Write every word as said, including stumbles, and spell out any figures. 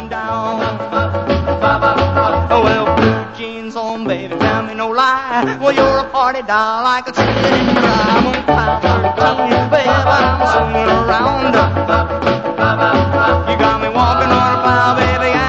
down. Well, blue jeans on, baby, tell me no lie. Well, you're a party doll like a chicken in the fry. I'm on five thirteen, baby, I'm swinging around. You got me walking on a pile, baby.